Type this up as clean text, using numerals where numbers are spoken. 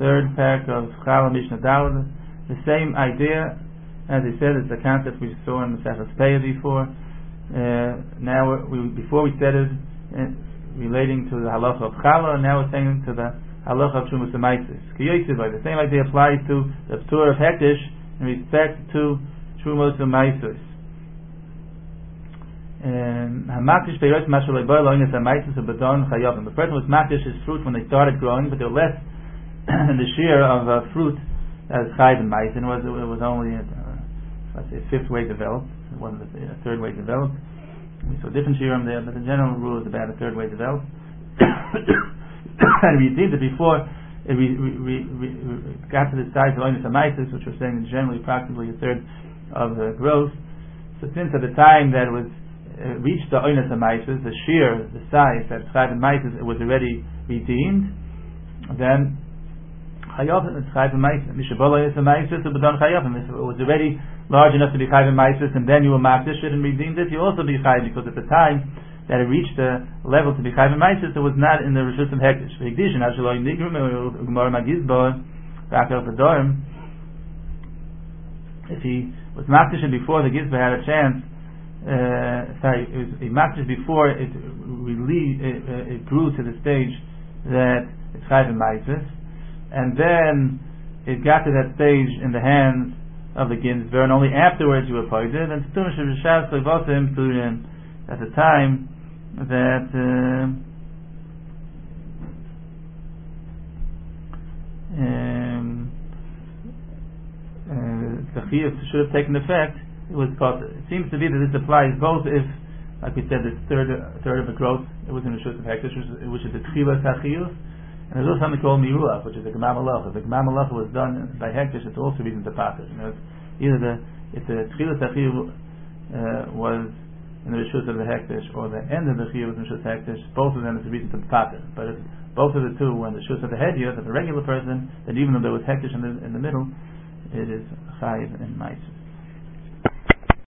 third parak of Chala Mishnah Daled. The same idea, as I said, it's the concept we saw in the Masechus Peah before. Before we said it relating to the halacha of Chala, and now we're saying to the halacha of Trumas Maisis. The same idea applies to the Ptur of Hektish in respect to Trumas Maisis. The person was makdish his fruit when they started growing, but they were less in the shear of fruit as chayv and maiz, and it was only let's say a fifth way developed. It wasn't a third way developed. We saw different shiurim there, but the general rule is about a third way developed. And we deemed it before it got to the size of oinus amaisis, which we're saying is generally approximately a third of the growth. So since at the time that it was reached the oinus amaisis, the shear, the size that chayv and maisis, it was already redeemed, then chayavim is chayv and maisis. Mishabola is a maisis, but on chayavim, if it was already large enough to be chayv and maisis, and then you were makdish it and redeemed it, you also be chayv, because at the time that it reached the level to be chayv and maisis, it was not in the reshus of hektish. If he was makdish before the gizba had a chance, he makdish before it grew to the stage that it's chayv and maisis, and then it got to that stage in the hands of the ginsber, and only afterwards you were pointed, and at the time that the chiyuv should have taken effect. It seems to be that this applies both if, like we said, this third of the growth, it was in the shus of hektish, which is the tchilas hachiyuv, and there's also something called miruach, which is the gemar malacha. If the gemar malacha was done by hektish, it's also reason to pater. If the tchilas hachiyuv was in the reshus of the hektish, or the end of the chiyuv was in the reshus of hektish, both of them is a reason to pater. But if both of the two were in the reshus of the hediyot of the regular person, then even though there was hektish in the middle, it is chayiv and maisus.